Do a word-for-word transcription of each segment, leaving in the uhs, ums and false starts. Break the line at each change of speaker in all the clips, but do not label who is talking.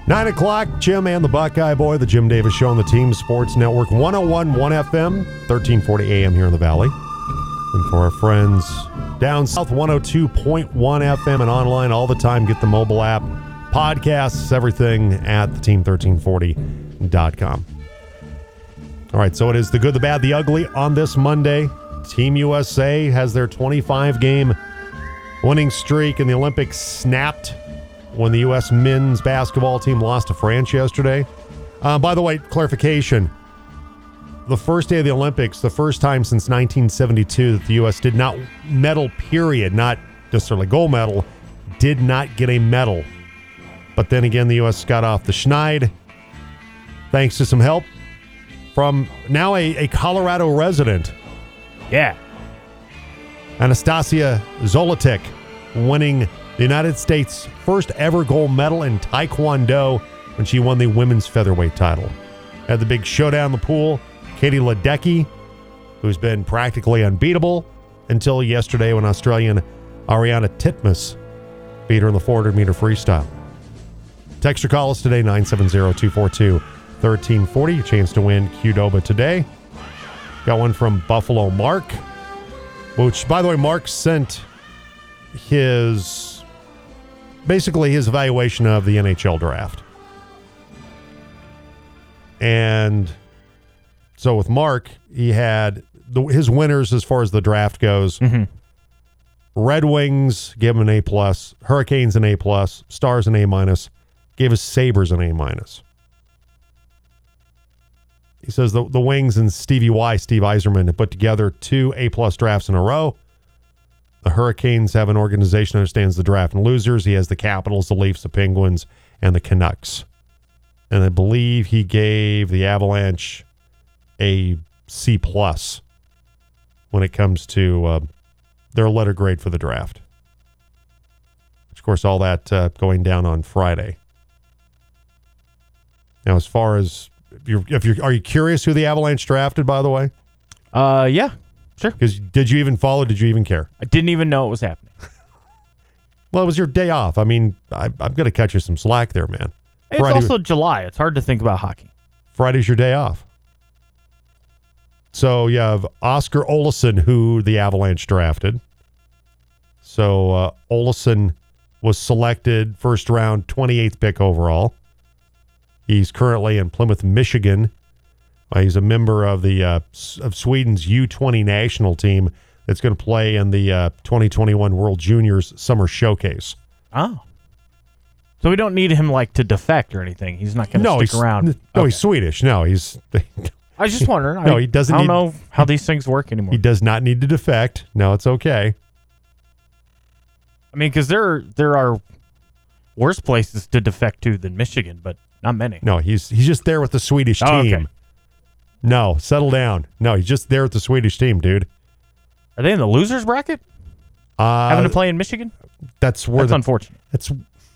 Nine o'clock, Jim and the Buckeye Boy, the Jim Davis Show on the Team Sports Network, one oh one point one F M, thirteen forty A M here in the Valley. And for our friends down south, one oh two point one F M and online all the time. Get the mobile app, podcasts, everything at the team thirteen forty dot com. All right, so it is the good, the bad, the ugly on this Monday. Team U S A has their twenty-five game winning streak in the Olympics snapped when the U S men's basketball team lost to France yesterday. Uh, by the way, clarification. The first day of the Olympics, the first time since nineteen seventy-two that the U S did not medal, period, not necessarily gold medal, did not get a medal. But then again, the U S got off the schneid thanks to some help from now a, a Colorado resident.
Yeah.
Anastasia Zolotic winning the United States' first ever gold medal in Taekwondo when she won the women's featherweight title. Had the big showdown in the pool. Katie Ledecky, who's been practically unbeatable until yesterday when Australian Ariana Titmus beat her in the four hundred meter freestyle. Text or call us today, nine seven zero, two four two, one three four zero. Your chance to win Qdoba today. Got one from Buffalo Mark, which, by the way, Mark sent his... basically his evaluation of the N H L draft. And so with Mark, he had the, his winners as far as the draft goes.
Mm-hmm.
Red Wings gave him an A plus, Hurricanes an A plus, Stars an A minus, gave his Sabres an A minus. He says the, the Wings and Stevie Y, Steve Yzerman, have put together two A plus drafts in a row. The Hurricanes have an organization that understands the draft and losers. He has the Capitals, the Leafs, the Penguins, and the Canucks. And I believe he gave the Avalanche a C plus when it comes to uh, their letter grade for the draft. Which, of course, all that uh, going down on Friday. Now, as far as if you're, if you're, are you curious who the Avalanche drafted? By the way,
uh, yeah. Sure.
Because did you even follow? Did you even care?
I didn't even know it was happening.
Well, it was your day off. I mean, I, I'm going to cut you some slack there, man.
It's Friday, also July. It's hard to think about hockey.
Friday's your day off. So you have Oscar Olsson, who the Avalanche drafted. So uh, Olsson was selected first round, twenty-eighth pick overall. He's currently in Plymouth, Michigan. Uh, he's a member of the uh, of Sweden's U twenty national team that's going to play in the uh, twenty twenty-one World Juniors Summer Showcase.
Oh. So we don't need him like to defect or anything. He's not going to
no,
stick
he's,
around.
No,
okay.
he's Swedish. No, he's...
I was just wondering.
No,
I,
he doesn't
I don't
need,
know how these things work anymore.
He does not need to defect. No, it's okay.
I mean, because there, there are worse places to defect to than Michigan, but not many.
No, he's he's just there with the Swedish team.
Oh, okay.
No, settle down. No, he's just there with the Swedish team, dude.
Are they in the losers bracket?
Uh,
Having to play in Michigan?
That's where
That's
the,
unfortunate.
That's.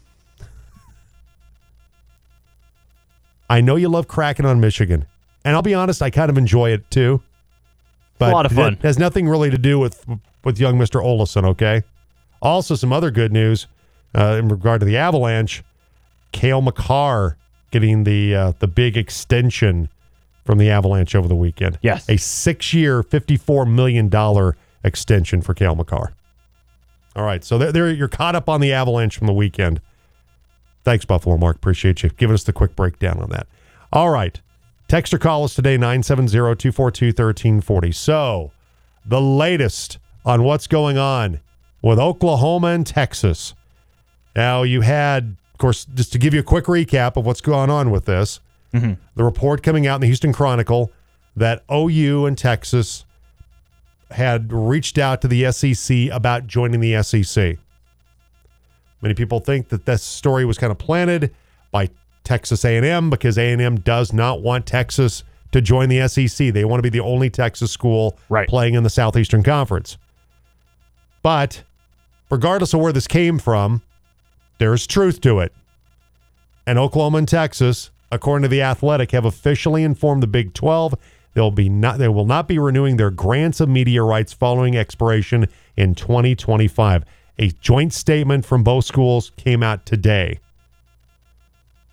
I know you love cracking on Michigan, and I'll be honest, I kind of enjoy it too. But
it's a lot of fun.
It has nothing really to do with with young Mister Olsson. Okay. Also, some other good news uh, in regard to the Avalanche. Cale Makar getting the uh, the big extension from the Avalanche over the weekend.
Yes.
A six-year, fifty-four million dollars extension for Cale Makar. All right, so there, there, you're caught up on the Avalanche from the weekend. Thanks, Buffalo Mark. Appreciate you giving us the quick breakdown on that. All right. Text or call us today, nine seven zero, two four two, one three four zero. So, the latest on what's going on with Oklahoma and Texas. Now, you had, of course, just to give you a quick recap of what's going on with this,
mm-hmm.
the report coming out in the Houston Chronicle that O U and Texas had reached out to the S E C about joining the S E C. Many people think that this story was kind of planted by Texas A and M because A and M does not want Texas to join the S E C. They want to be the only Texas school
right.
playing in the Southeastern Conference. But regardless of where this came from, there's truth to it. And Oklahoma and Texas, according to The Athletic, have officially informed the Big twelve they'll be not they will not be renewing their grants of media rights following expiration in twenty twenty-five. A joint statement from both schools came out today.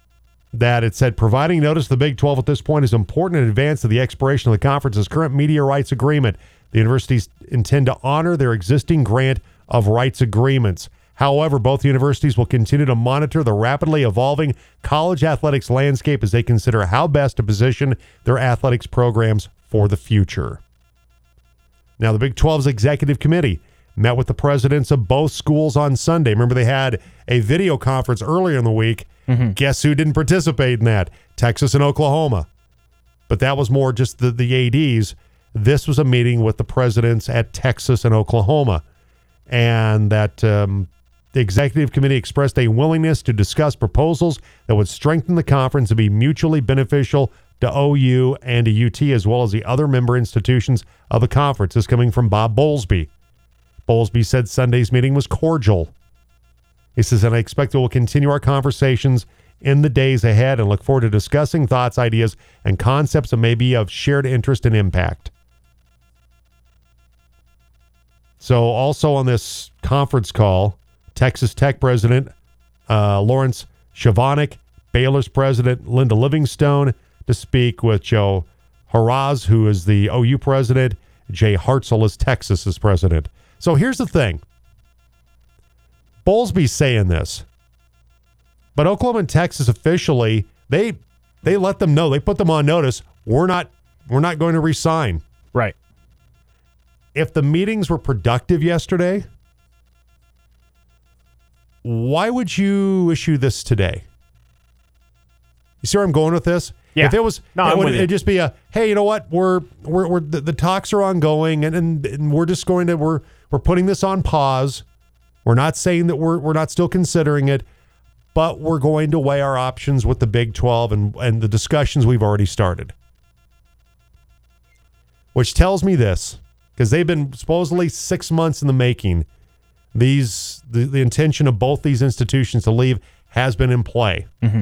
that it said providing notice to the Big twelve at this point is important in advance of the expiration of the conference's current media rights agreement. The universities intend to honor their existing grant of rights agreements. However, both universities will continue to monitor the rapidly evolving college athletics landscape as they consider how best to position their athletics programs for the future. Now, the Big twelve's executive committee met with the presidents of both schools on Sunday. Remember, they had a video conference earlier in the week. Mm-hmm. Guess who didn't participate in that? Texas and Oklahoma. But that was more just the, the A Ds. This was a meeting with the presidents at Texas and Oklahoma. And that um, the executive committee expressed a willingness to discuss proposals that would strengthen the conference and be mutually beneficial to O U and to U T, as well as the other member institutions of the conference. This coming from Bob Bowlesby. Bowlesby said Sunday's meeting was cordial. He says, and I expect that we'll continue our conversations in the days ahead and look forward to discussing thoughts, ideas, and concepts that may be of shared interest and impact. So also on this conference call, Texas Tech President uh, Lawrence Chavanik, Baylor's President Linda Livingstone, to speak with Joe Haraz, who is the O U president. Jay Hartzell is Texas's president. So here's the thing. Bowlesby's saying this, but Oklahoma and Texas officially, they they let them know. They put them on notice. We're not we're not going to re-sign.
Right.
If the meetings were productive yesterday, why would you issue this today? You see where I'm going with this?
Yeah.
If it was,
no,
it would it'd just be a, hey, you know what? We're we're we're the, the talks are ongoing, and, and and we're just going to we're we're putting this on pause. We're not saying that we're we're not still considering it, but we're going to weigh our options with the Big twelve and and the discussions we've already started. Which tells me this, because they've been supposedly six months in the making. These the, the intention of both these institutions to leave has been in play.
Mm-hmm.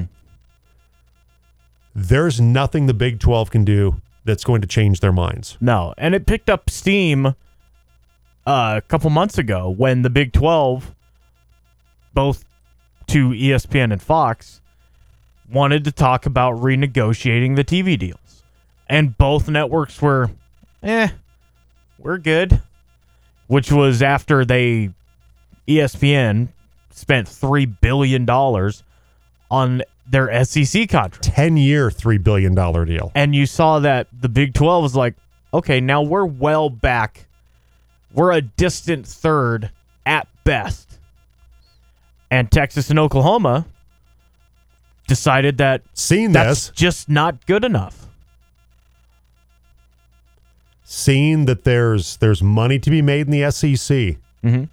There's nothing the Big twelve can do that's going to change their minds.
No, and it picked up steam uh, a couple months ago when the Big twelve, both to E S P N and Fox, wanted to talk about renegotiating the T V deals. And both networks were, eh, we're good. Which was after they, E S P N, spent three billion dollars on their S E C contract.
ten-year, three billion dollars deal.
And you saw that the Big twelve was like, okay, now we're well back. We're a distant third at best. And Texas and Oklahoma decided that
Seen
that's
this.
just not good enough.
Seeing that there's there's money to be made in the S E C.
Mm-hmm.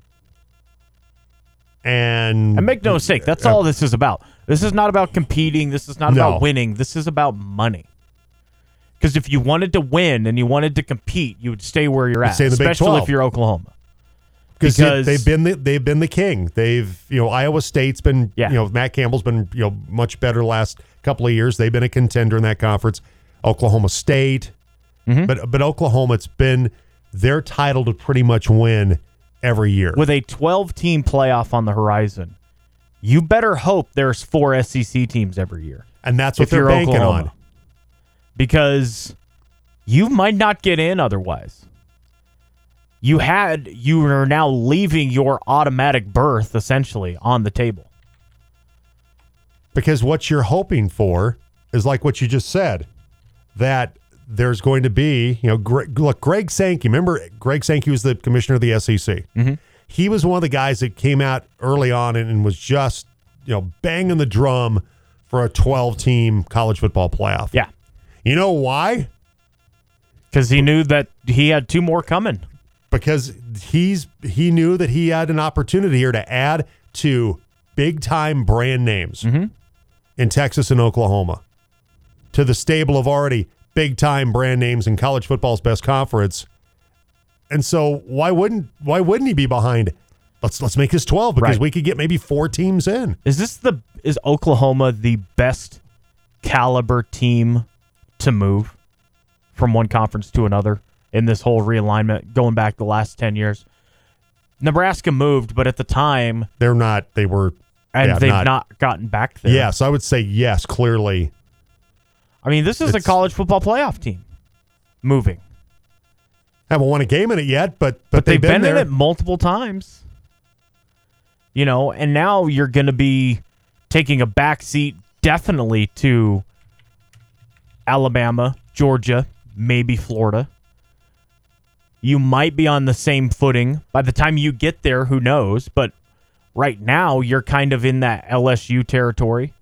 And,
And make no mistake, that's all this is about. This is not about competing. This is not
No.
about winning. This is about money. Because if you wanted to win and you wanted to compete, you would stay where you're at,
stay in the Big
especially
twelve.
if you're Oklahoma.
Because
Because-
they've been the, they've been the king. They've you know Iowa State's been
Yeah.
you know Matt Campbell's been you know much better the last couple of years. They've been a contender in that conference. Oklahoma State,
Mhm.
but but Oklahoma, it's been their title to pretty much win every year.
With a twelve-team playoff on the horizon, you better hope there's four S E C teams every year.
And that's what
if
they're
you're
banking
Oklahoma.
on.
Because you might not get in otherwise. You had, you are now leaving your automatic berth essentially on the table.
Because what you're hoping for is like what you just said, that there's going to be, you know, Greg, look, Greg Sankey, remember Greg Sankey was the commissioner of the S E C.
Mm-hmm.
He was one of the guys that came out early on and, and was just, you know, banging the drum for a twelve-team college football playoff.
Yeah.
You know why?
Because he knew that he had two more coming.
Because he's he knew that he had an opportunity here to add to big-time brand names
Mm-hmm.
in Texas and Oklahoma to the stable of already big-time brand names in college football's best conference. And so why wouldn't why wouldn't he be behind? Let's let's make this twelve because
Right.
we could get maybe four teams in.
Is this the is Oklahoma the best caliber team to move from one conference to another in this whole realignment going back the last ten years? Nebraska moved, but at the time,
They're not. They were
And
yeah,
they've
not,
not gotten back there.
Yes, I would say yes, clearly.
I mean, this is a college football playoff team moving.
Haven't won a game in it yet, but but,
But they've,
they've
been,
been,
in
there.
it multiple times. You know, and now you're going to be taking a back seat definitely to Alabama, Georgia, maybe Florida. You might be on the same footing. By the time you get there, who knows? But right now, you're kind of in that L S U territory.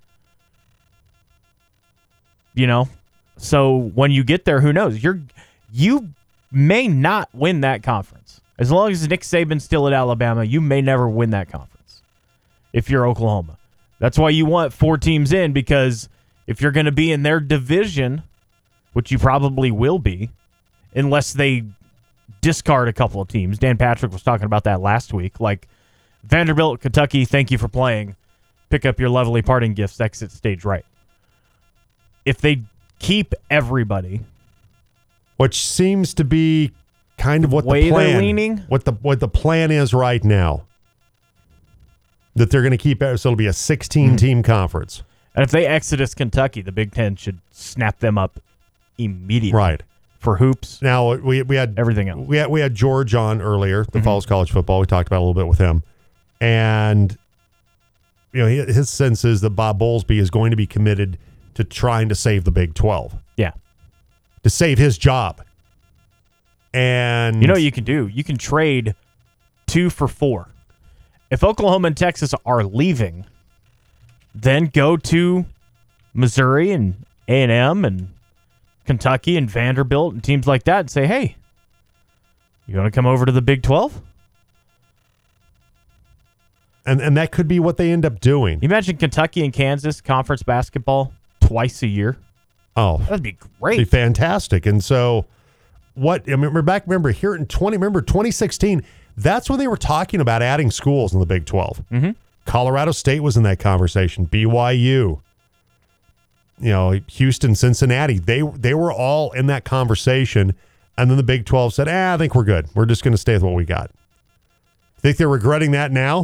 You know? So when you get there, who knows? You're you may not win that conference. As long as Nick Saban's still at Alabama, you may never win that conference if you're Oklahoma. That's why you want four teams in, because if you're going to be in their division, which you probably will be, unless they discard a couple of teams. Dan Patrick was talking about that last week. Like, Vanderbilt, Kentucky, thank you for playing. Pick up your lovely parting gifts, exit stage right. If they keep everybody,
which seems to be kind of what
way
the plan,
they're leaning?
what the what the plan is right now. That they're going to keep it, so it'll be a sixteen-team mm-hmm. conference.
And if they exodus Kentucky, the Big Ten should snap them up immediately.
Right.
For hoops.
Now we we had
everything else.
We had we had George on earlier, the
mm-hmm.
Falls College football. We talked about it a little bit with him, and you know his sense is that Bob Bowlesby is going to be committed to trying to save the Big twelve.
Yeah,
to save his job. And
you know what you can do? You can trade two for four. If Oklahoma and Texas are leaving, then go to Missouri and A and M and Kentucky and Vanderbilt and teams like that and say, hey, you want to come over to the Big twelve?
And and that could be what they end up doing.
You imagine Kentucky and Kansas conference basketball twice a year?
Oh,
that'd be great.
That'd be fantastic. And so what I remember back remember here in twenty remember twenty sixteen, that's when they were talking about adding schools in the Big twelve.
Mm-hmm.
Colorado State was in that conversation, B Y U. You know, Houston, Cincinnati, they they were all in that conversation, and then the Big twelve said, ah, I think we're good. We're just going to stay with what we got. Think they're regretting that now?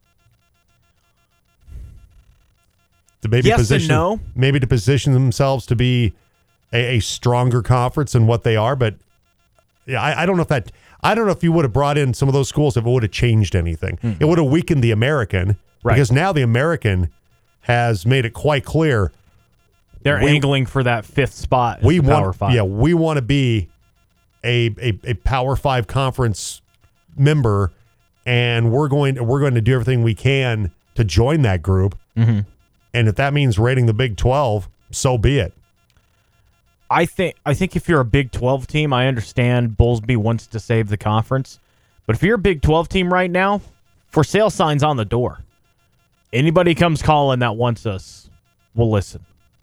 To maybe
yes
position,
and no.
Maybe to position themselves to be a, a stronger conference than what they are, but yeah, I, I don't know if that. I don't know if you would have brought in some of those schools if it would have changed anything. Mm-hmm. It would have weakened the American, right? Because now the American has made it quite clear.
They're we, angling for that fifth spot.
We want,
Power Five.
Yeah, we want to be a, a a Power Five conference member, and we're going to, we're going to do everything we can to join that group.
Mm-hmm.
And if that means raiding the Big twelve, so be it.
I think I think if you're a Big twelve team, I understand Bowlesby wants to save the conference, but if you're a Big twelve team right now, for sale signs on the door. Anybody comes calling that wants us, we'll listen.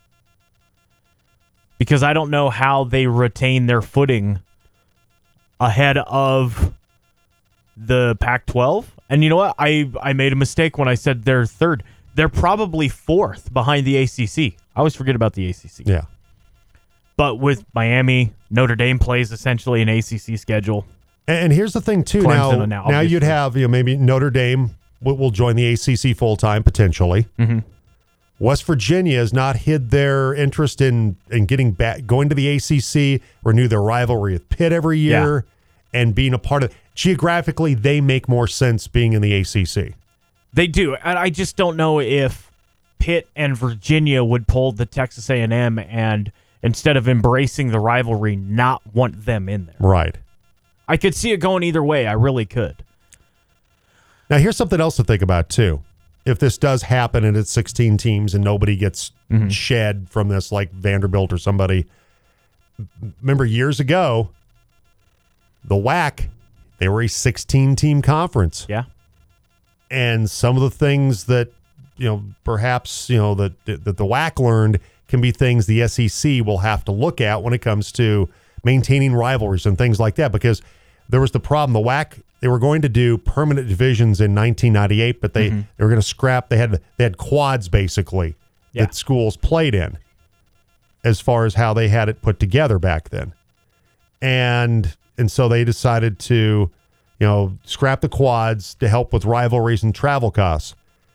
Because I don't know how they retain their footing ahead of the Pac twelve. And you know what? I, I made a mistake when I said they're third. They're probably fourth behind the A C C. I always forget about the A C C.
Yeah.
But with Miami, Notre Dame plays essentially an A C C schedule.
And here's the thing, too.
Clemson
now,
now,
now you'd have, you know, maybe Notre Dame will, will join the A C C full-time, potentially.
Mm-hmm.
West Virginia has not hid their interest in, in getting back, going to the A C C, renew their rivalry with Pitt every year, yeah. and being a part of. Geographically, they make more sense being in the A C C.
They do. And I just don't know if Pitt and Virginia would pull the Texas A and M and, instead of embracing the rivalry, not want them in there.
Right.
I could see it going either way. I really could.
Now, here's something else to think about, too. If this does happen and it's sixteen teams and nobody gets mm-hmm. shed from this, like Vanderbilt or somebody. Remember, years ago, the W A C, they were a sixteen-team conference.
Yeah.
And some of the things that, you know, perhaps, you know, that, that the W A C learned can be things the S E C will have to look at when it comes to maintaining rivalries and things like that, because there was the problem. The W A C, they were going to do permanent divisions in nineteen ninety-eight, but they, mm-hmm. they were going to scrap. They had they had quads, basically, yeah. that schools played in as far as how they had it put together back then. And and so they decided to, you know, scrap the quads to help with rivalries and travel costs.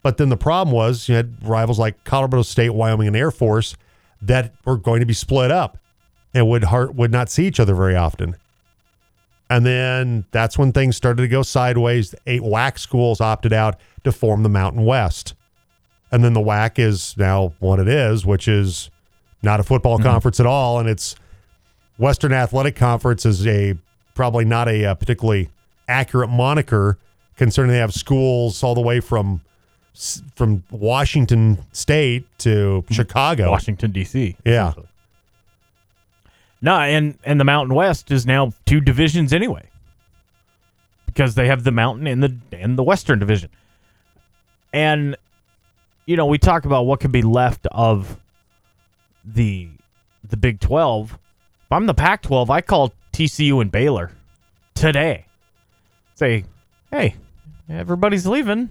But then the problem was you had rivals like Colorado State, Wyoming, and Air Force that were going to be split up and would heart, would not see each other very often. And then that's when things started to go sideways. The eight W A C schools opted out to form the Mountain West. And then the W A C is now what it is, which is not a football mm-hmm. conference at all. And it's Western Athletic Conference is a probably not a, a particularly accurate moniker, considering they have schools all the way from from Washington State to Chicago.
Washington, D C
Yeah.
No, and, and the Mountain West is now two divisions anyway, because they have the Mountain and the and the Western Division. And, you know, we talk about what could be left of the the Big twelve. If I'm the Pac twelve, I call T C U and Baylor today. Say, hey, everybody's leaving.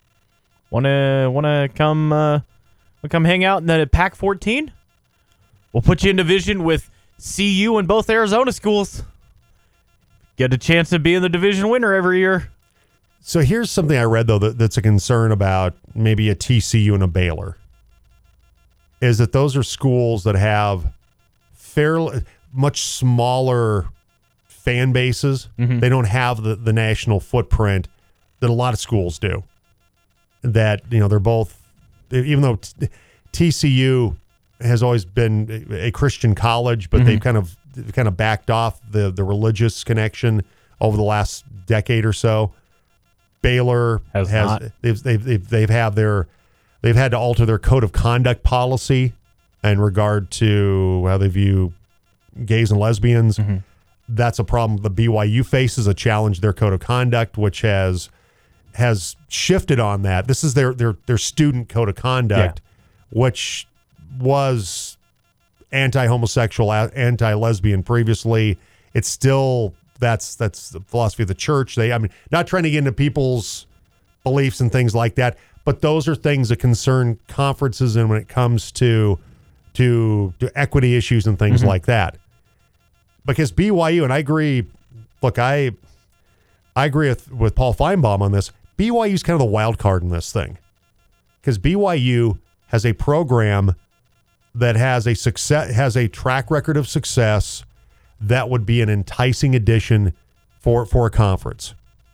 Wanna wanna come uh, wanna come hang out in the Pac fourteen? We'll put you in division with C U and both Arizona schools. Get a chance of being the division winner every year.
So here's something I read, though, that, that's a concern about maybe a T C U and a Baylor, is that those are schools that have fairly much smaller fan bases. Mm-hmm. They don't have the, the national footprint that a lot of schools do. That, you know, they're both, even though T C U has always been a Christian college, but mm-hmm. they've kind of they've kind of backed off the, the religious connection over the last decade or so. Baylor
has,
has
not.
They've, they've they've they've have their they've had to alter their code of conduct policy in regard to how they view gays and lesbians. Mm-hmm. That's a problem the B Y U faces, a challenge their code of conduct, which has has shifted on that. This is their their their student code of conduct, yeah. which was anti-homosexual, anti-lesbian previously. It's still that's that's the philosophy of the church. They, I mean, not trying to get into people's beliefs and things like that, but those are things that concern conferences, and when it comes to to, to equity issues and things mm-hmm. like that. Because B Y U, and I agree. Look, I I agree with, with Paul Feinbaum on this. B Y U is kind of the wild card in this thing, because B Y U has a program that has a success has a track record of success that would be an enticing addition for for a conference.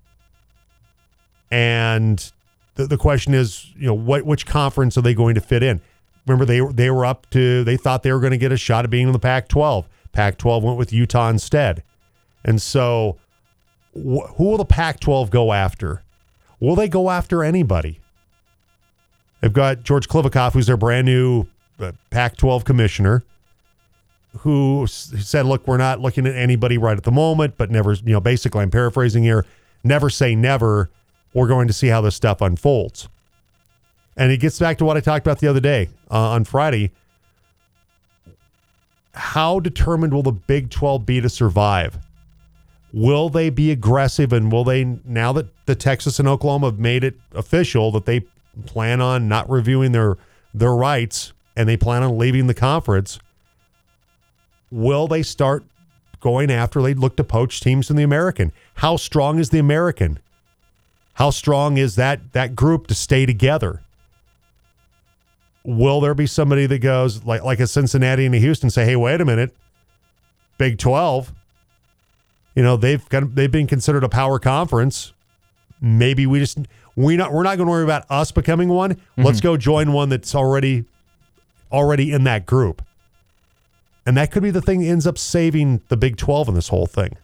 And the, the question is, you know, what which conference are they going to fit in? Remember, they they were up to they thought they were going to get a shot at being in the Pac twelve. Pac twelve went with Utah instead. And so wh- who will the Pac twelve go after? Will they go after anybody? They've got George Klivikoff, who's their brand new uh, Pac twelve commissioner, who s- said, look, we're not looking at anybody right at the moment, but never, you know, basically, I'm paraphrasing here, never say never. We're going to see how this stuff unfolds. And it gets back to what I talked about the other day uh, on Friday. How determined will the Big twelve be to survive? Will they be aggressive, and will they, now that the Texas and Oklahoma have made it official that they plan on not reviewing their their rights and they plan on leaving the conference, will they start going after, they look to poach teams in the American? How strong is the American? How strong is that that group to stay together? Will there be somebody that goes like like a Cincinnati and a Houston, say, hey, wait a minute, Big twelve, you know, they've got they've been considered a power conference. Maybe we just we not we're not going to worry about us becoming one. Mm-hmm. Let's go join one that's already already in that group. And that could be the thing that ends up saving the Big twelve in this whole thing.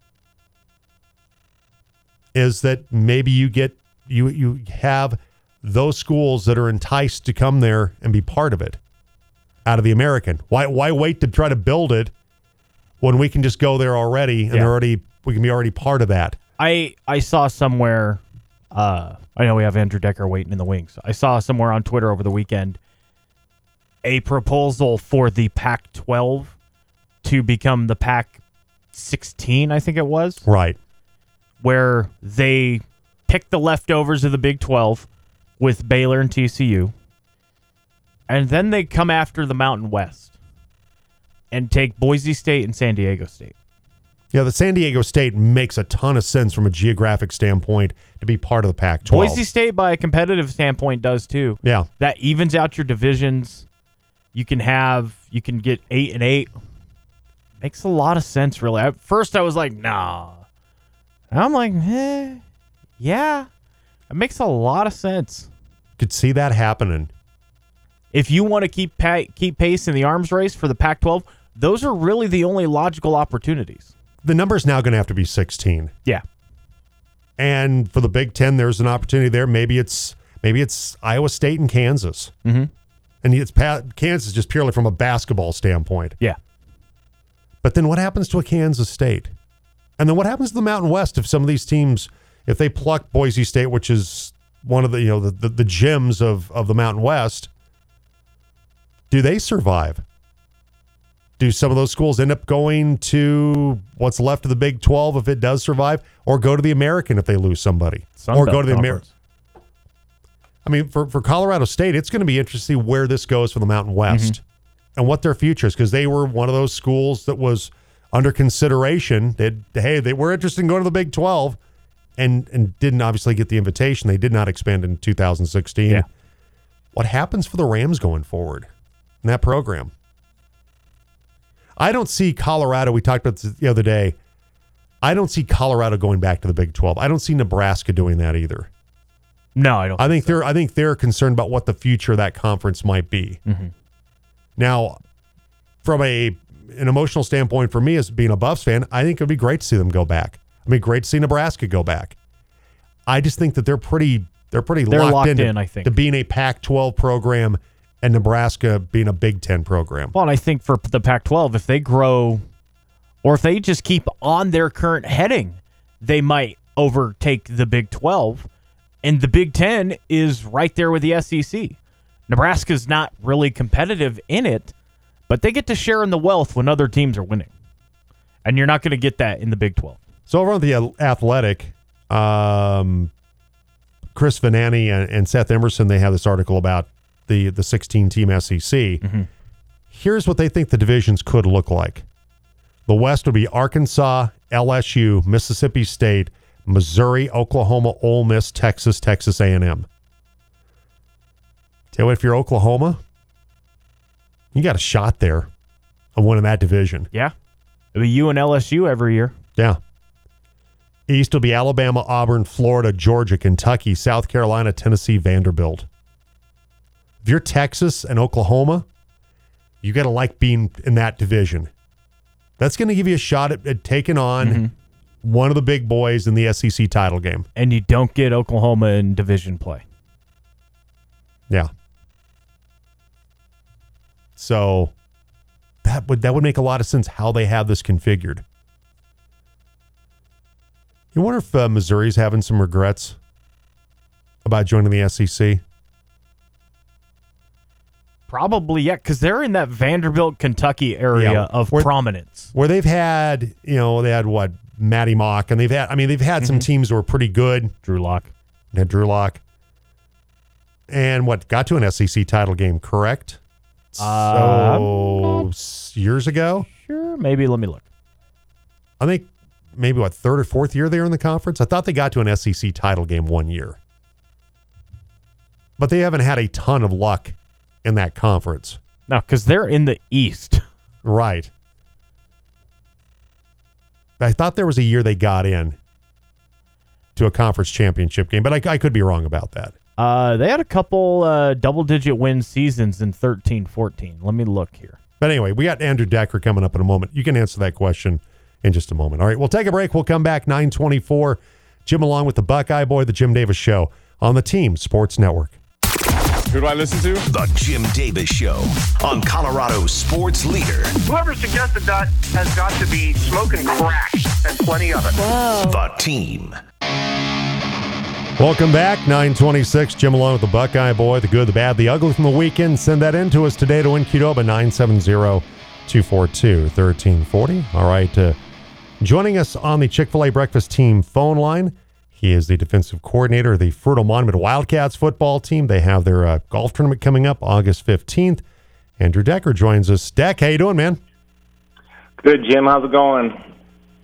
Is that maybe you get you you have those schools that are enticed to come there and be part of it out of the American. Why why wait to try to build it when we can just go there already and
yeah.
they're already we can be already part of that?
I I saw somewhere, uh, I know we have Andrew Decker waiting in the wings. I saw somewhere on Twitter over the weekend a proposal for the Pac twelve to become the Pac sixteen, I think it was.
Right.
Where they picked the leftovers of the Big twelve with Baylor and T C U, and then they come after the Mountain West and take Boise State and San Diego State.
Yeah, the San Diego State makes a ton of sense from a geographic standpoint to be part of the Pac twelve.
Boise State, by a competitive standpoint, does too.
Yeah.
That evens out your divisions. You can have, you can get eight and eight. Makes a lot of sense, really. At first, I was like, nah. And I'm like, eh, yeah. It makes a lot of sense.
Could see that happening.
If you want to keep pa- keep pace in the arms race for the Pac twelve, those are really the only logical opportunities.
The number's now going to have to be sixteen.
Yeah.
And for the Big Ten, there's an opportunity there. Maybe it's maybe it's Iowa State and Kansas.
Mm-hmm.
And it's pa- Kansas just purely from a basketball standpoint.
Yeah.
But then what happens to a Kansas State? And then what happens to the Mountain West if some of these teams, if they pluck Boise State, which is one of the, you know, the, the, the gems of, of the Mountain West, do they survive? Do some of those schools end up going to what's left of the Big twelve if it does survive, or go to the American if they lose somebody?
Sun
or
Belt
go to the American?
Conference.
I mean, for, for Colorado State, it's going to be interesting to see where this goes for the Mountain West mm-hmm. and what their future is, because they were one of those schools that was under consideration. That hey, they were interested in going to the Big twelve, and and didn't obviously get the invitation. They did not expand in two thousand sixteen.
Yeah.
What happens for the Rams going forward in that program? I don't see Colorado. We talked about this the other day. I don't see Colorado going back to the Big twelve. I don't see Nebraska doing that either.
No, I don't.
I think
so.
they're. I think they're concerned about what the future of that conference might be.
Mm-hmm.
Now, from a an emotional standpoint, for me as being a Buffs fan, I think it would be great to see them go back. I mean, great to see Nebraska go back. I just think that they're pretty. They're pretty
they're
locked,
locked
into,
in. I think
to being a Pac twelve program and Nebraska being a Big Ten program.
Well, and I think for the Pac twelve, if they grow, or if they just keep on their current heading, they might overtake the Big twelve. And the Big Ten is right there with the S E C. Nebraska's not really competitive in it, but they get to share in the wealth when other teams are winning. And you're not going to get that in the Big twelve.
So over on the Athletic, um, Chris Vanani and, and Seth Emerson, they have this article about the the sixteen-team S E C.
Mm-hmm.
Here's what they think the divisions could look like. The West would be Arkansas, L S U, Mississippi State, Missouri, Oklahoma, Ole Miss, Texas, Texas A and M. Tell you what, if you're Oklahoma, you got a shot there of winning that division.
Yeah. It'll be you and L S U every year.
Yeah. East will be Alabama, Auburn, Florida, Georgia, Kentucky, South Carolina, Tennessee, Vanderbilt. If you're Texas and Oklahoma, you got to like being in that division. That's going to give you a shot at, at taking on mm-hmm. one of the big boys in the S E C title game.
And you don't get Oklahoma in division play.
Yeah. So that would that would make a lot of sense how they have this configured. You wonder if uh, Missouri's having some regrets about joining the S E C?
Probably, yeah, because they're in that Vanderbilt, Kentucky area yeah, of where, prominence.
Where they've had, you know, they had what, Matty Mock, and they've had, I mean, they've had mm-hmm. some teams that were pretty good.
Drew Lock.
Yeah, Drew Lock. And what, got to an S E C title game, correct?
Uh,
so, years ago?
Sure, maybe, let me look.
I think maybe, what, third or fourth year they were in the conference? I thought they got to an S E C title game one year. But they haven't had a ton of luck in that conference.
No, because they're in the East.
Right. I thought there was a year they got in to a conference championship game, but I, I could be wrong about that.
Uh, they had a couple uh, double-digit win seasons in thirteen fourteen. Let me look here.
But anyway, we got Andrew Decker coming up in a moment. You can answer that question in just a moment. All right, we'll take a break. We'll come back nine twenty-four. Jim along with the Buckeye Boy, the Jim Davis Show on the Team Sports Network.
Who do I listen to?
The Jim Davis Show on Colorado Sports Leader.
Whoever suggested that has got to be smoking crack, and plenty of it.
Whoa. The Team.
Welcome back, nine twenty-six. Jim along with the Buckeye Boy, the good, the bad, the ugly from the weekend. Send that in to us today to win Qdoba, nine seven zero, two four two, one three four zero. All right, uh, joining us on the Chick-fil-A Breakfast Team phone line, he is the defensive coordinator of the Fruita Monument Wildcats football team. They have their uh, golf tournament coming up August fifteenth. Andrew Decker joins us. Deck, how you doing, man?
Good, Jim. How's it going?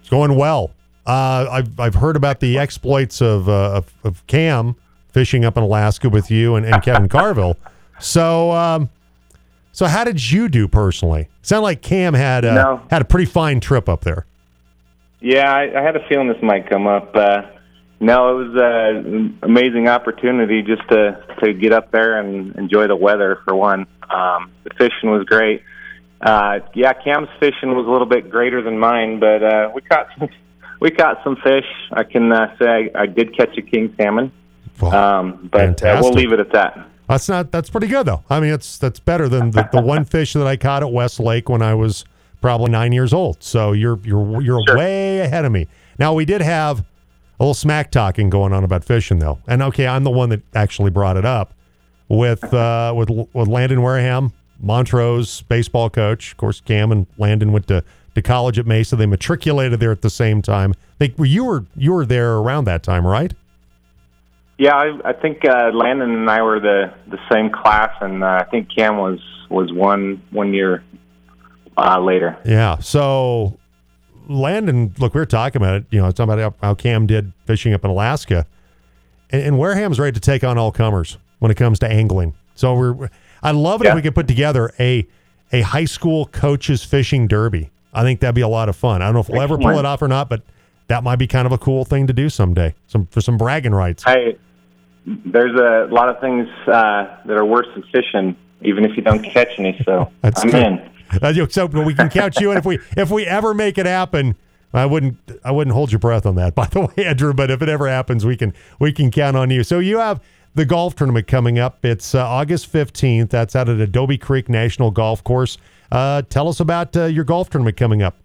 It's going well. Uh, I've I've heard about the exploits of uh, of, of Cam fishing up in Alaska with you and, and Kevin Carville. So, um, so how did you do personally? Sound like Cam had a,
No.
had a pretty fine trip up there.
Yeah, I, I had a feeling this might come up. Uh, no, it was an amazing opportunity just to, to get up there and enjoy the weather, for one. Um, the fishing was great. Uh, yeah, Cam's fishing was a little bit greater than mine, but uh, we caught some, we caught some fish. I can uh, say I, I did catch a king salmon,
Well,
um, but uh,
fantastic.
we'll leave it at that.
That's not. That's pretty good though. I mean, it's that's better than the, the one fish that I caught at West Lake when I was probably nine years old. So you're you're you're
Sure.
way ahead of me. Now we did have a little smack talking going on about fishing though, and okay, I'm the one that actually brought it up with uh, with with Landon Wareham, Montrose baseball coach. Of course, Cam and Landon went to, to college at Mesa. They matriculated there at the same time. They you were you were there around that time, right?
Yeah, I, I think uh, Landon and I were the, the same class, and uh, I think Cam was, was one one year uh, later.
Yeah. So Landon, look, we were talking about it. You know, talking about how, how Cam did fishing up in Alaska, and, and Wareham's ready to take on all comers when it comes to angling. So we're, I love it
Yeah.
if we could put together a a high school coaches fishing derby. I think that'd be a lot of fun. I don't know if we'll ever pull it off or not, but that might be kind of a cool thing to do someday. Some for some bragging rights.
Hey, there's a lot of things uh, that are worse than fishing, even if you don't catch any. So
That's
I'm
good.
in.
Uh, you- so we can count you in if we if we ever make it happen. I wouldn't I wouldn't hold your breath on that, by the way, Andrew. But if it ever happens, we can we can count on you. So you have the golf tournament coming up. It's uh, August fifteenth. That's out at Adobe Creek National Golf Course. Uh, tell us about uh, your golf tournament coming up.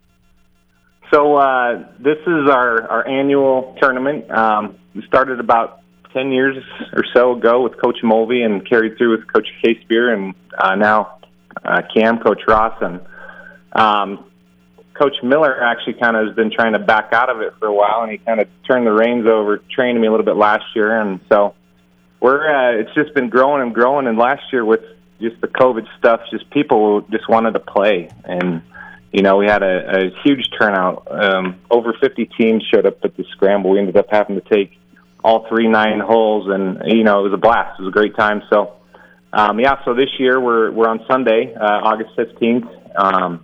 So uh, this is our, our annual tournament. Um, we started about ten years or so ago with Coach Mulvey and carried through with Coach Case Beer and uh, now uh, Cam, Coach Ross. And um, Coach Miller actually kind of has been trying to back out of it for a while, and he kind of turned the reins over, trained me a little bit last year. And so we're uh, it's just been growing and growing. And last year with just the COVID stuff, just people just wanted to play. And you know, we had a, a huge turnout. Um, over fifty teams showed up at the scramble. We ended up having to take all three nine holes, and you know, it was a blast. It was a great time. So, um, yeah. So this year we're we're on Sunday, uh, August fifteenth, um,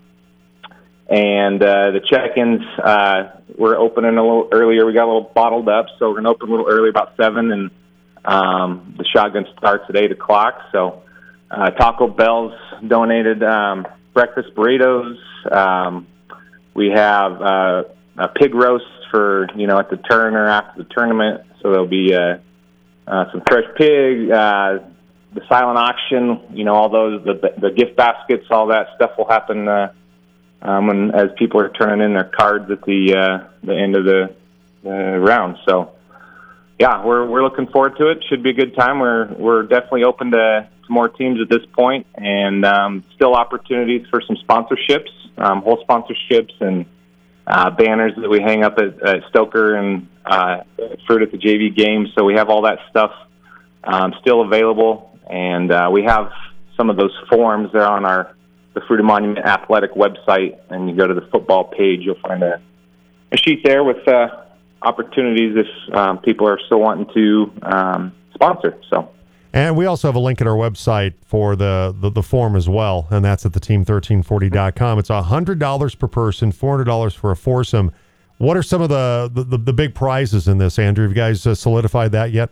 and uh, the check-ins uh, we're opening a little earlier. We got a little bottled up, so we're gonna open a little early, about seven, and um, the shotgun starts at eight o'clock. So, uh, Taco Bell's donated um, breakfast burritos. Um, we have uh, a pig roast for, you know, at the Turner after the tournament. So there'll be uh, uh, some fresh pig, uh, the silent auction, you know, all those, the, the gift baskets, all that stuff will happen uh, um, when, as people are turning in their cards at the uh, the end of the uh, round. So, yeah, we're we're looking forward to it. Should be a good time. We're we're definitely open to more teams at this point, and um, still opportunities for some sponsorships, um, whole sponsorships, and uh, banners that we hang up at, at Stoker and uh, Fruit at the J V games. So we have all that stuff um, still available, and uh, we have some of those forms there on our the Fruita Monument Athletic website. And you go to the football page, you'll find a, a sheet there with uh, opportunities if um, people are still wanting to um, sponsor. So.
And we also have a link at our website for the, the, the form as well, and that's at the team thirteen forty dot com. It's one hundred dollars per person, four hundred dollars for a foursome. What are some of the, the, the big prizes in this, Andrew? Have you guys uh, solidified that yet?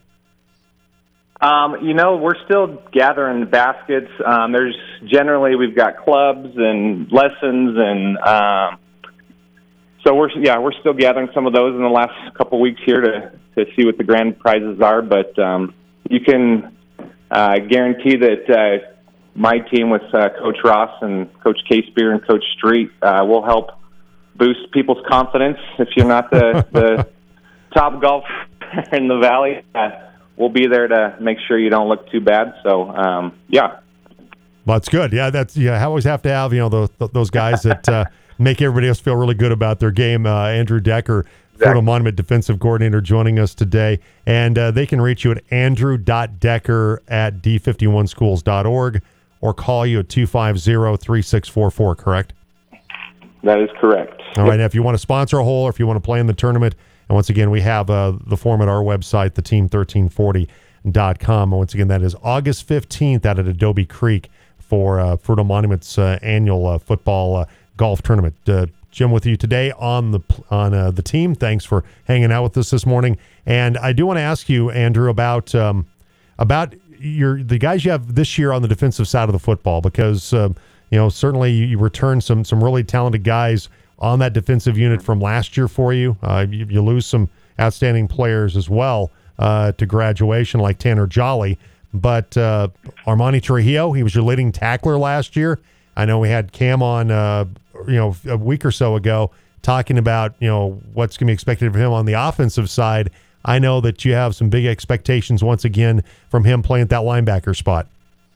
Um, you know, we're still gathering the baskets. Um, there's generally, we've got clubs and lessons, and um, so we're, yeah, we're still gathering some of those in the last couple weeks here to, to see what the grand prizes are, but um, you can... I uh, guarantee that uh, my team with uh, Coach Ross and Coach Case-Beer and Coach Street uh, will help boost people's confidence. If you're not the, the top golfer in the Valley, uh, we'll be there to make sure you don't look too bad. So, um, yeah.
Well, that's good. Yeah, that's yeah. I always have to have, you know, those, those guys that uh, make everybody else feel really good about their game. Uh, Andrew Decker, Florida Monument defensive coordinator, joining us today. And uh, they can reach you at andrew dot decker at d fifty-one schools dot org or call you at two five zero, three six four four, correct?
That is correct.
All right. Now, if you want to sponsor a hole or if you want to play in the tournament, and once again, we have uh, the form at our website, the team thirteen forty dot com. And once again, that is August fifteenth out at Adobe Creek for uh, Fruita Monument's uh, annual uh, football uh, golf tournament. Uh, Jim, with you today on the on uh, the team. Thanks for hanging out with us this morning. And I do want to ask you, Andrew, about um, about your the guys you have this year on the defensive side of the football, because uh, you know certainly you, you return some some really talented guys on that defensive unit from last year for you. Uh, you, you lose some outstanding players as well uh, to graduation, like Tanner Jolly. But uh, Armani Trujillo, he was your leading tackler last year. I know we had Cam on, uh, you know, a week or so ago talking about, you know, what's going to be expected of him on the offensive side. I know that you have some big expectations once again from him playing at that linebacker spot.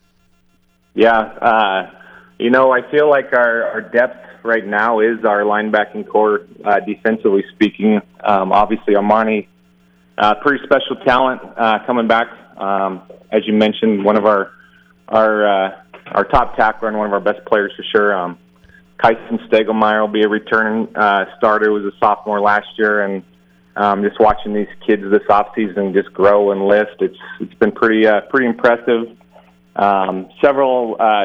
Yeah, uh, you know, I feel like our, our depth right now is our linebacking core, uh, defensively speaking. Um, obviously, Armani, uh, pretty special talent uh, coming back. Um, as you mentioned, one of our our uh, our top tackler and one of our best players for sure. Um, Kyson Stegelmeyer will be a returning uh, starter. Was a sophomore last year, and um, just watching these kids this offseason just grow and lift, it's it's been pretty uh, pretty impressive. Um, several uh,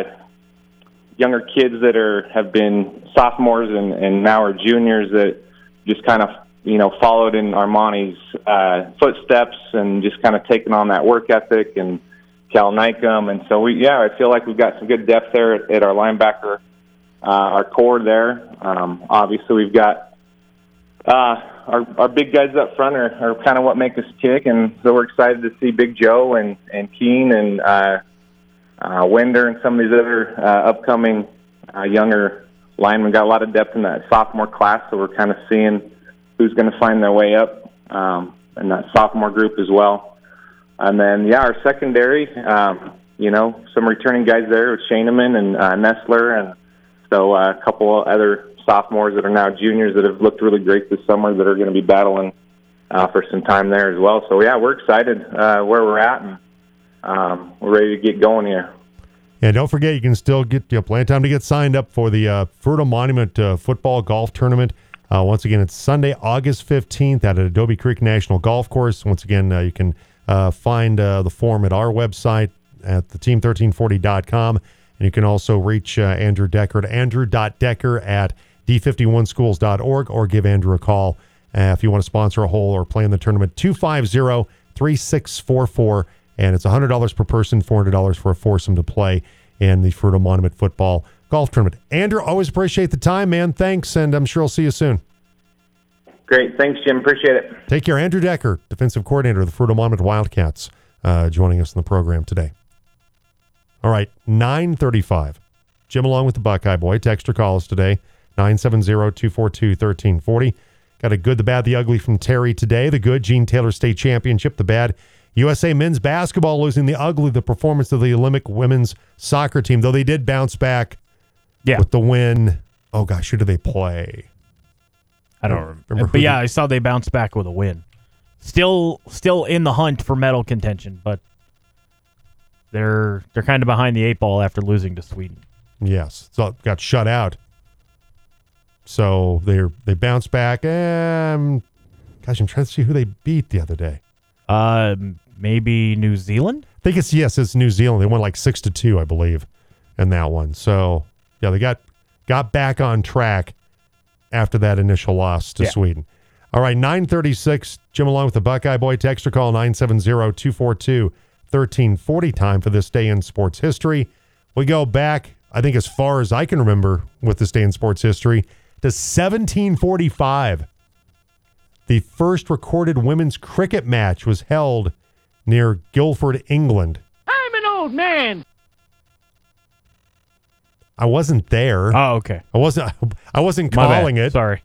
younger kids that are have been sophomores and, and now are juniors that just kind of, you know, followed in Armani's uh, footsteps and just kind of taken on that work ethic, and Cal Nycom. And so, we yeah, I feel like we've got some good depth there at, at our linebacker, uh, our core there. Um, obviously, we've got uh, our, our big guys up front are, are kind of what make us tick, and so we're excited to see Big Joe and, and Keen and uh, Uh, Winder and some of these other uh, upcoming uh, younger linemen. Got a lot of depth in that sophomore class, so we're kind of seeing who's going to find their way up um, in that sophomore group as well. And then, yeah, our secondary, um, you know, some returning guys there with Shaneman and uh, Nestler, and so uh, a couple other sophomores that are now juniors that have looked really great this summer that are going to be battling uh, for some time there as well. So, yeah, we're excited uh, where we're at, and Um, we're ready to get going here.
Yeah, don't forget, you can still get you know, plenty of time to get signed up for the uh, Fruita Monument uh, football golf tournament. Uh, once again, it's Sunday, August fifteenth at Adobe Creek National Golf Course. Once again, uh, you can uh, find uh, the form at our website at the team thirteen forty dot com. And you can also reach uh, Andrew Decker at andrew dot decker at d fifty-one schools dot org or give Andrew a call uh, if you want to sponsor a hole or play in the tournament, two five zero, three six four four. And it's one hundred dollars per person, four hundred dollars for a foursome to play in the Fruita Monument football golf tournament. Andrew, always appreciate the time, man. Thanks, and I'm sure I'll see you soon.
Great. Thanks, Jim. Appreciate it.
Take care. Andrew Decker, defensive coordinator of the Fruita Monument Wildcats, uh, joining us in the program today. All right, nine thirty-five. Jim along with the Buckeye Boy. Text or call us today, nine seven zero, two four two, one three four zero. Got a good, the bad, the ugly from Terry today. The good, Gene Taylor State Championship. The bad, U S A men's basketball losing. The ugly, the performance of the Olympic women's soccer team, though they did bounce back
yeah.
with the win. Oh, gosh, who do they play?
I don't remember. But, yeah, they, I saw they bounced back with a win. Still still in the hunt for medal contention, but they're they're kind of behind the eight ball after losing to Sweden.
Yes, so got shut out. So they they bounced back. Um, gosh, I'm trying to see who they beat the other day.
Uh, maybe New Zealand?
I think it's, yes, it's New Zealand. They won like six to two, I believe, in that one. So, yeah, they got got back on track after that initial loss to
yeah.
Sweden. All right, nine thirty-six. Jim along with the Buckeye Boy. Text or call nine seven zero, two four two, one three four zero. Time for this day in sports history. We go back, I think, as far as I can remember with this day in sports history, to seventeen forty-five. The first recorded women's cricket match was held near Guildford, England.
I'm an old man.
I wasn't there.
Oh, okay.
I wasn't. I wasn't
My
calling
bad.
it.
Sorry.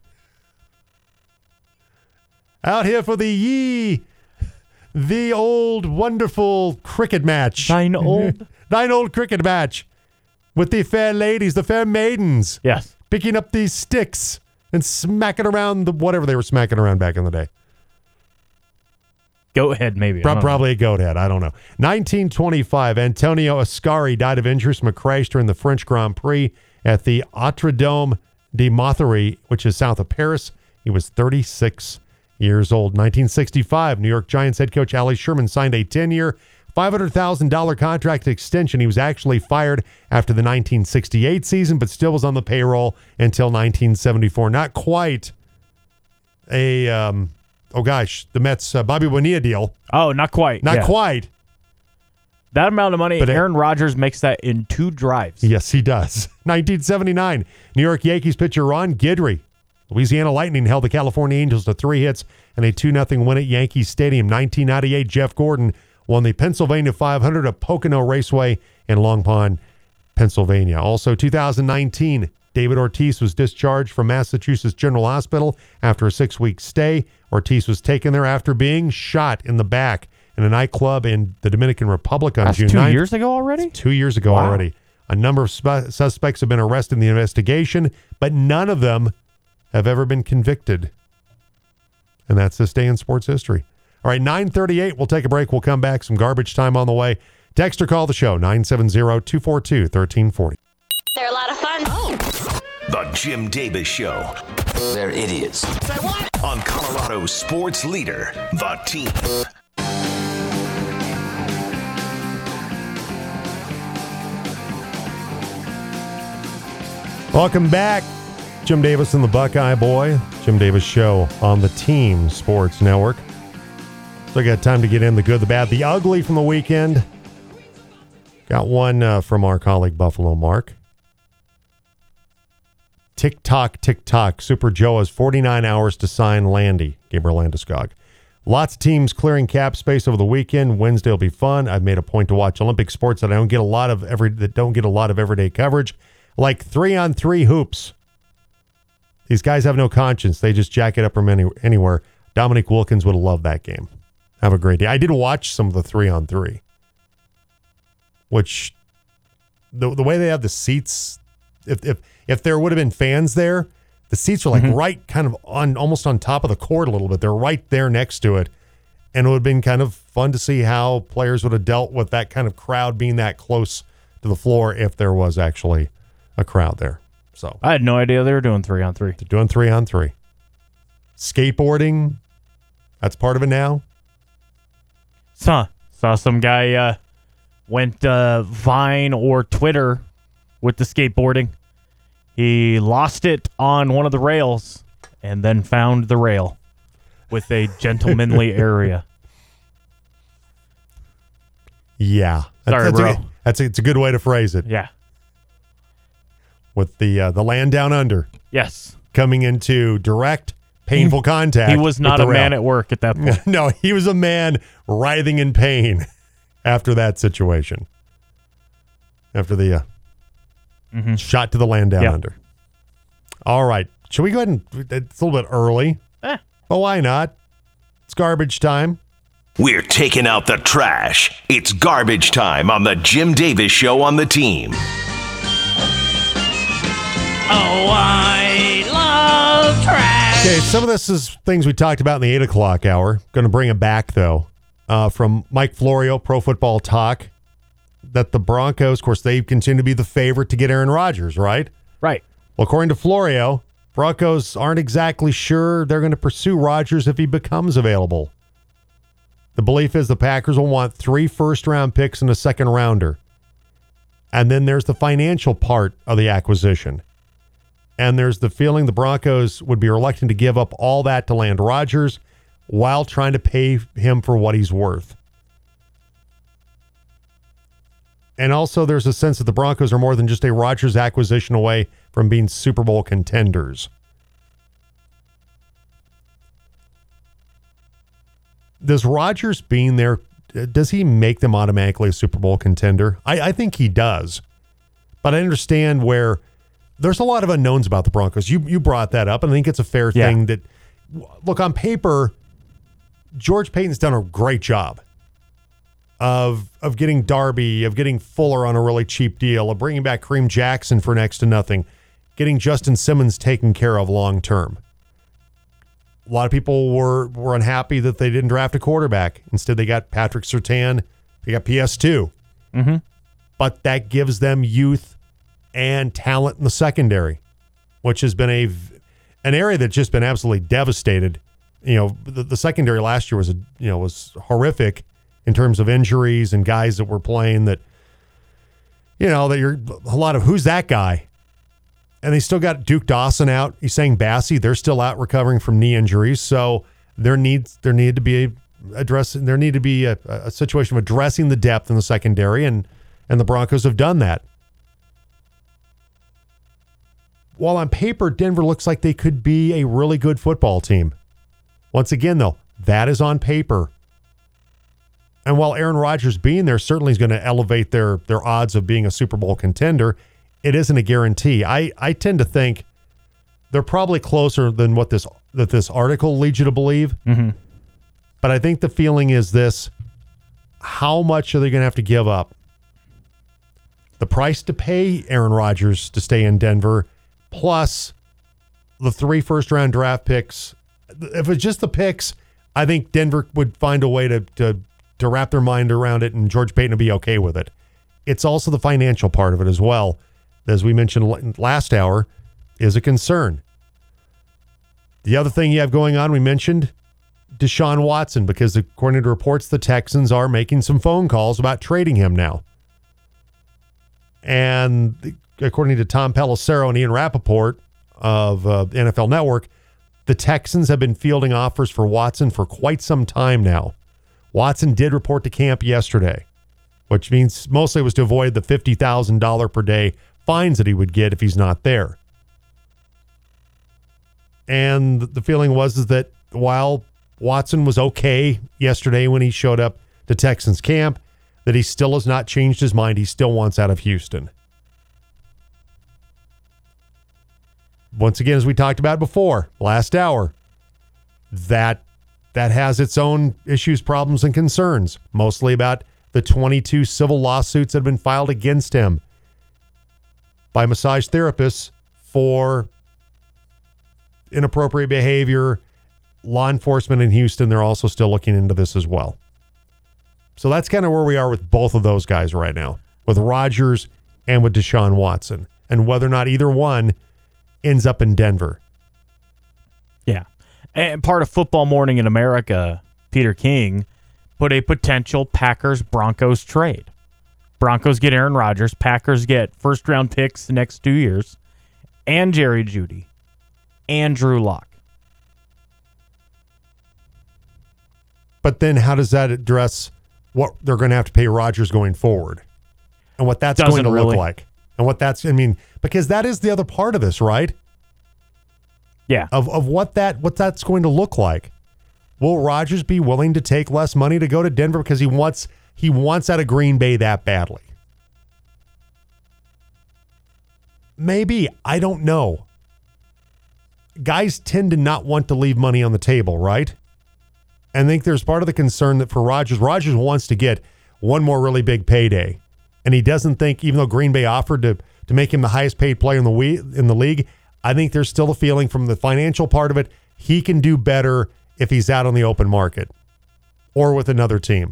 Out here for the ye, the old wonderful cricket match.
Thine old,
thine old cricket match with the fair ladies, the fair maidens.
Yes.
Picking up these sticks and smacking around the whatever they were smacking around back in the day.
Goat head, maybe.
Pro- probably know. a goat head. I don't know. nineteen twenty-five, Antonio Ascari died of injuries from a crash during the French Grand Prix at the Notre Dame de Monthéry, which is south of Paris. He was thirty-six years old. nineteen sixty-five, New York Giants head coach Ali Sherman signed a ten-year, five hundred thousand dollars contract extension. He was actually fired after the nineteen sixty-eight season, but still was on the payroll until nineteen seventy-four. Not quite a, um, oh gosh, the Mets uh, Bobby Bonilla deal.
Oh, not quite.
Not
yeah.
quite.
That amount of money,
But it-
Aaron Rodgers makes that in two drives.
Yes, he does. nineteen seventy-nine, New York Yankees pitcher Ron Guidry. Louisiana Lightning held the California Angels to three hits and a two nothing win at Yankee Stadium. nineteen ninety-eight, Jeff Gordon won the Pennsylvania five hundred at Pocono Raceway in Long Pond, Pennsylvania. Also, two thousand nineteen, David Ortiz was discharged from Massachusetts General Hospital after a six-week stay. Ortiz was taken there after being shot in the back in a nightclub in the Dominican Republic on
That's
June
two
ninth.
years ago already?
Two years ago
Wow.
already. A number of spe- suspects have been arrested in the investigation, but none of them have ever been convicted. And that's this day in sports history. All right, nine thirty-eight. We'll take a break. We'll come back. Some garbage time on the way. Text or call the show, nine seven zero, two four two, one three four zero.
They're a lot of fun.
The Jim Davis Show.
They're idiots.
On Colorado's sports leader, The Team.
Welcome back. Jim Davis and the Buckeye Boy. Jim Davis Show on the Team Sports Network. So I got time to get in the good, the bad, the ugly from the weekend. Got one uh, from our colleague Buffalo Mark. Tick-tock, tick-tock. Super Joe has forty-nine hours to sign Landy, Gabriel Landeskog. Lots of teams clearing cap space over the weekend. Wednesday will be fun. I've made a point to watch Olympic sports that I don't get a lot of every that don't get a lot of everyday coverage, like three-on-three hoops. These guys have no conscience. They just jack it up from any, anywhere. Dominique Wilkins would have loved that game. Have a great day. I did watch some of the three-on-three, which the the way they have the seats, if if if there would have been fans there, the seats are like
Mm-hmm.
right kind of on almost on top of the court a little bit. They're right there next to it. And it would have been kind of fun to see how players would have dealt with that kind of crowd being that close to the floor if there was actually a crowd there. So
I had no idea they were doing three on three.
they're doing three on three. Skateboarding, that's part of it now.
Saw saw some guy uh, went uh, Vine or Twitter with the skateboarding. He lost it on one of the rails and then found the rail with a gentlemanly area.
Yeah.
Sorry,
that's
bro.
A, that's a, it's a good way to phrase it.
Yeah.
With the uh, the land down under
Yes.
coming into direct, painful contact.
He was not
with
a
the
man
rail.
at work at that point.
No, he was a man writhing in pain after that situation. After the uh,
Mm-hmm.
shot to the land down
Yeah.
under. All right. Should we go ahead and... It's a little bit early.
Eh.
But why not? It's garbage time.
We're taking out the trash. It's garbage time on the Jim Davis Show on the Team.
Oh, I love trash.
Okay, some of this is things we talked about in the eight o'clock hour. Going to bring it back, though, uh, from Mike Florio, Pro Football Talk, that the Broncos, of course, they continue to be the favorite to get Aaron Rodgers, right?
Right.
Well, according to Florio, Broncos aren't exactly sure they're going to pursue Rodgers if he becomes available. The belief is the Packers will want three first-round picks and a second-rounder. And then there's the financial part of the acquisition. And there's the feeling the Broncos would be reluctant to give up all that to land Rodgers while trying to pay him for what he's worth. And also there's a sense that the Broncos are more than just a Rodgers acquisition away from being Super Bowl contenders. Does Rodgers being there, does he make them automatically a Super Bowl contender? I, I think he does. But I understand where there's a lot of unknowns about the Broncos. You you brought that up, and I think it's a fair
Yeah.
thing that, look, on paper, George Payton's done a great job of of getting Darby, of getting Fuller on a really cheap deal, of bringing back Kareem Jackson for next to nothing, getting Justin Simmons taken care of long term. A lot of people were, were unhappy that they didn't draft a quarterback. Instead, they got Patrick Surtain. They got P S two.
Mm-hmm.
But that gives them youth and talent in the secondary. which has been a an area that's just been absolutely devastated. You know, the, the secondary last year was a you know was horrific in terms of injuries and guys that were playing that you know that you're a lot of who's that guy, and they still got Duke Dawson out. He's saying Bassey, they're still out recovering from knee injuries, so there needs there need to be a addressing there need to be a, a situation of addressing the depth in the secondary, and and the Broncos have done that. While on paper, Denver looks like they could be a really good football team. Once again, though, that is on paper. And while Aaron Rodgers being there certainly is going to elevate their their odds of being a Super Bowl contender, it isn't a guarantee. I, I tend to think they're probably closer than what this that this article leads you to believe.
Mm-hmm.
But I think the feeling is this: how much are they going to have to give up? The price to pay Aaron Rodgers to stay in Denver, plus the three first-round draft picks. If it's just the picks, I think Denver would find a way to, to, to wrap their mind around it, and George Paton would be okay with it. It's also the financial part of it as well, as we mentioned last hour, is a concern. The other thing you have going on, we mentioned Deshaun Watson, because according to reports, the Texans are making some phone calls about trading him now. And according to Tom Pelissero and Ian Rappaport of uh, N F L Network, the Texans have been fielding offers for Watson for quite some time now. Watson did report to camp yesterday, which means mostly it was to avoid the fifty thousand dollars per day fines that he would get if he's not there. And the feeling was is that while Watson was okay yesterday when he showed up to Texans camp, that he still has not changed his mind. He still wants out of Houston. Once again, as we talked about before, last hour, that that has its own issues, problems, and concerns, mostly about the twenty-two civil lawsuits that have been filed against him by massage therapists for inappropriate behavior. Law enforcement in Houston, they're also still looking into this as well. So that's kind of where we are with both of those guys right now, with Rodgers and with Deshaun Watson, and whether or not either one ends up in Denver.
Yeah. And part of Football Morning in America, Peter King put a potential Packers-Broncos trade. Broncos get Aaron Rodgers. Packers get first-round picks the next two years, and Jerry Jeudy, and Drew Lock.
But then how does that address what they're going to have to pay Rodgers going forward, and what that's
Doesn't
going to
really.
look like, and what that's, I mean, because that is the other part of this, right?
Yeah.
Of of what that what that's going to look like. Will Rodgers be willing to take less money to go to Denver because he wants he wants out of Green Bay that badly? Maybe. I don't know. Guys tend to not want to leave money on the table, right? And I think there's part of the concern that for Rodgers, Rodgers wants to get one more really big payday. And he doesn't think, even though Green Bay offered to, to make him the highest paid player in the we, in the league, I think there's still a feeling from the financial part of it, he can do better if he's out on the open market or with another team.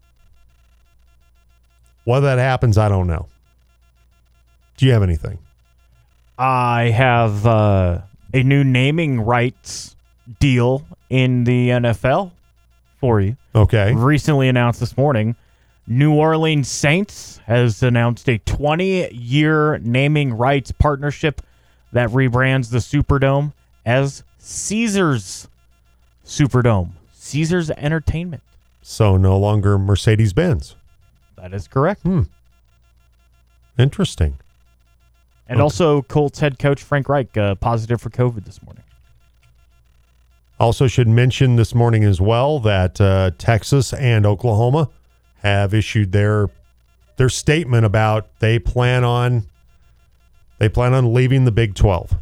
Whether that happens, I don't know. Do you have anything?
I have uh, a new naming rights deal in the N F L for you.
Okay.
Recently announced this morning, New Orleans Saints has announced a twenty-year naming rights partnership that rebrands the Superdome as Caesars Superdome. Caesars Entertainment.
So no longer Mercedes-Benz.
That is correct.
Hmm. Interesting.
And
Okay.
also Colts head coach Frank Reich uh, positive for COVID this morning.
Also should mention this morning as well that uh, Texas and Oklahoma have issued their their statement about they plan on they plan on leaving the Big twelve.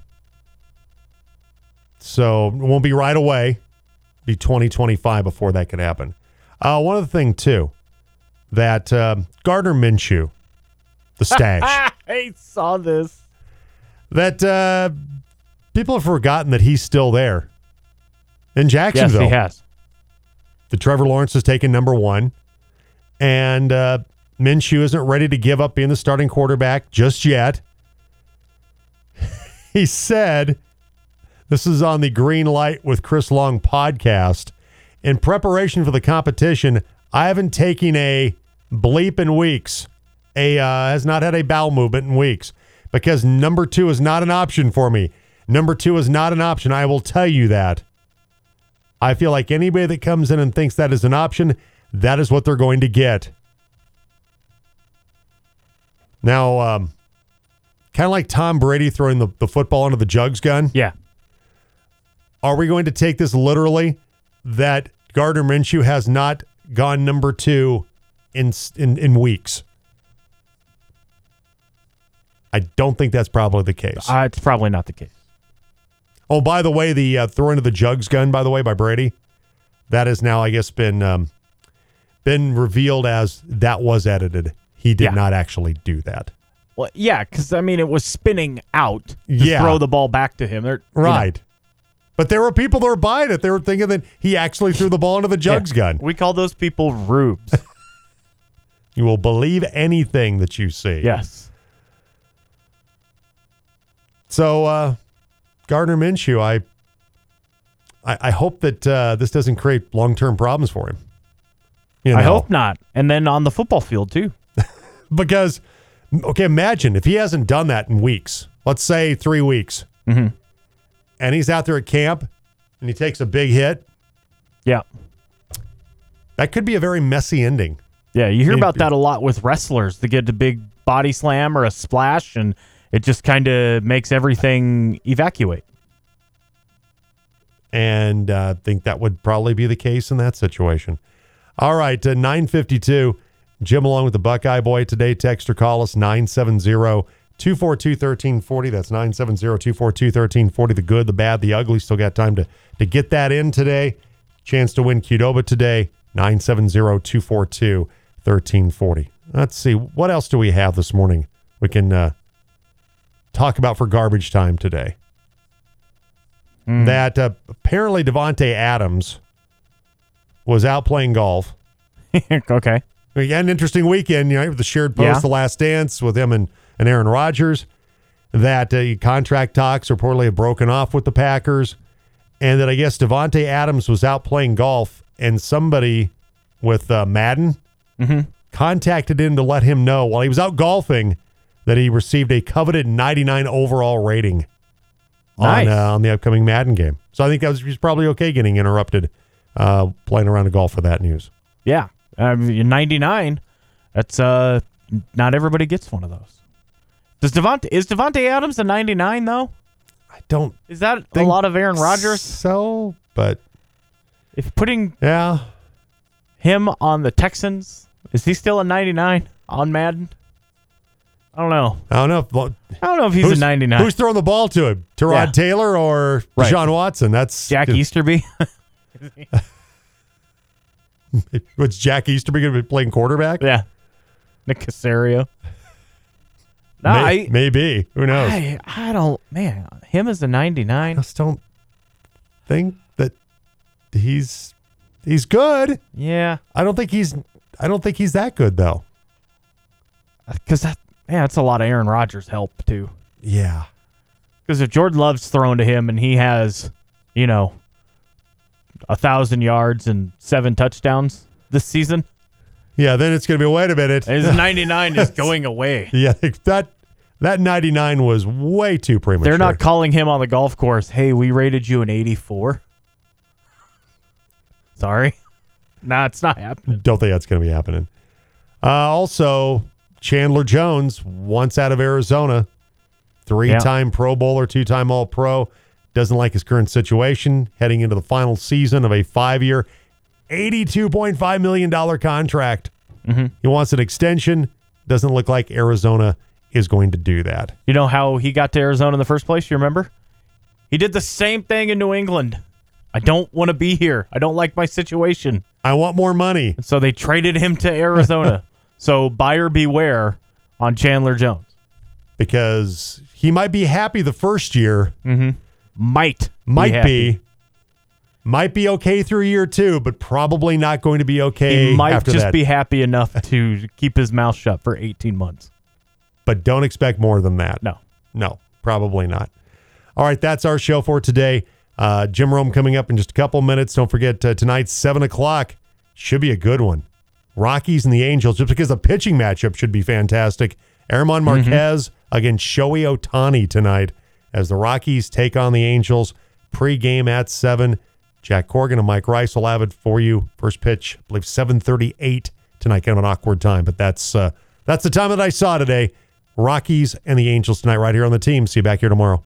So it won't be right away. It'll be twenty twenty-five before that could happen. Uh, one other thing too, that uh, Gardner Minshew, the stash,
I saw this.
that uh, people have forgotten that he's still there. In
Yes,
Jacksonville,
he has.
the Trevor Lawrence has taken number one, and uh, Minshew isn't ready to give up being the starting quarterback just yet. he said, this is on the Green Light with Chris Long podcast, in preparation for the competition, I haven't taken a bleep in weeks. A uh, has not had a bowel movement in weeks because number two is not an option for me. Number two is not an option. I will tell you that. I feel like anybody that comes in and thinks that is an option, that is what they're going to get. Now, um, kind of like Tom Brady throwing the, the football into the jugs gun.
Yeah.
Are we going to take this literally that Gardner Minshew has not gone number two in in, in weeks? I don't think that's probably the case.
Uh, it's probably not the case.
Oh, by the way, the uh, throw into the jugs gun, by the way, by Brady, that has now, I guess, been um, been revealed as that was edited. He did
Yeah.
not actually do that.
Well, yeah, because, I mean, it was spinning out to
Yeah.
throw the ball back to him. They're, you know,
Right. But there were people that were buying it. They were thinking that he actually threw the ball into the jugs
yeah.
gun.
We call those people rubes.
You will believe anything that you see.
Yes.
So, uh, Gardner Minshew, I, I, I hope that uh, this doesn't create long-term problems for him. You
I
know?
hope not. And then on the football field, too.
Because, okay, imagine if he hasn't done that in weeks. Let's say three weeks.
Mm-hmm.
And he's out there at camp, and he takes a big hit.
Yeah.
That could be a very messy ending.
Yeah, you hear
It-
about that a lot with wrestlers. They get a big body slam or a splash, and it just kind of makes everything evacuate.
And I uh, think that would probably be the case in that situation. All right, uh, nine fifty-two. Jim along with the Buckeye Boy today. Text or call us nine seven zero, two four two, one three four zero. That's nine seven zero, two four two, one three four zero. The good, the bad, the ugly. Still got time to, to get that in today. Chance to win Qdoba today. nine seven zero, two four two, one three four zero. Let's see. What else do we have this morning we can uh, talk about for garbage time today? Mm. That uh, apparently Devontae Adams was out playing golf.
Okay.
We had an interesting weekend, you know, the shared post,
Yeah.
The Last Dance with him and, and Aaron Rodgers. That uh, contract talks reportedly have broken off with the Packers. And that I guess Devontae Adams was out playing golf and somebody with uh, Madden
Mm-hmm.
contacted him to let him know while he was out golfing that he received a coveted ninety-nine overall rating
Nice.
on, uh, on the upcoming Madden game. So I think that was, he was probably okay getting interrupted uh, playing around the golf for that news.
Yeah. Um, ninety-nine. That's uh, not everybody gets one of those. Does Devontae is Devontae Adams a ninety-nine though?
I don't
Is that a
think
lot of Aaron Rodgers?
So, but
If putting
yeah,
him on the Texans, is he still a ninety-nine on Madden? I don't know.
I don't know. If, well,
I don't know if he's
who's,
a ninety-nine.
Who's throwing the ball to him? Tyrod
Yeah.
Taylor or
Right.
Deshaun Watson? That's
Jack Easterby?
What's Jack Easterby going to be playing quarterback?
Yeah. Nick Casario. No,
May-
I,
maybe. Who knows?
I, I don't, man, him as a ninety-nine.
I just don't think that he's he's good.
Yeah.
I don't think he's I don't think he's that good though.
Because that, yeah, that's a lot of Aaron Rodgers' help, too.
Yeah.
Because if Jordan Love's thrown to him and he has, you know, a thousand yards and seven touchdowns this season,
Yeah, then it's going to be wait a minute.
his ninety-nine is going away.
Yeah, that that ninety-nine was way too premature.
They're not calling him on the golf course, hey, we rated you an eighty-four. Sorry. Nah, it's not happening.
Don't think that's going to be happening. Uh, also, Chandler Jones, once out of Arizona, three-time Pro Bowler, two-time All-Pro, doesn't like his current situation, heading into the final season of a five-year, eighty-two point five million dollars contract.
Mm-hmm.
He wants an extension. Doesn't look like Arizona is going to do that.
You know how he got to Arizona in the first place? You remember? He did the same thing in New England. I don't want to be here. I don't like my situation.
I want more money.
And so they traded him to Arizona. So buyer beware on Chandler Jones.
Because he might be happy the first year.
Mm-hmm. Might.
Might
happy.
be. Might be okay through year two, but probably not going to be okay
He might
after
just
that.
be happy enough to keep his mouth shut for eighteen months.
But don't expect more than that.
No.
No, probably not. All right, that's our show for today. Uh, Jim Rome coming up in just a couple minutes. Don't forget, uh, tonight, seven o'clock. Should be a good one. Rockies and the Angels, just because the pitching matchup should be fantastic. Herman Marquez mm-hmm. against Shohei Ohtani tonight as the Rockies take on the Angels. Pre-game at seven. Jack Corrigan and Mike Rice will have it for you. First pitch, I believe seven thirty-eight tonight. Kind of an awkward time, but that's uh, that's the time that I saw today. Rockies and the Angels tonight right here on the team. See you back here tomorrow.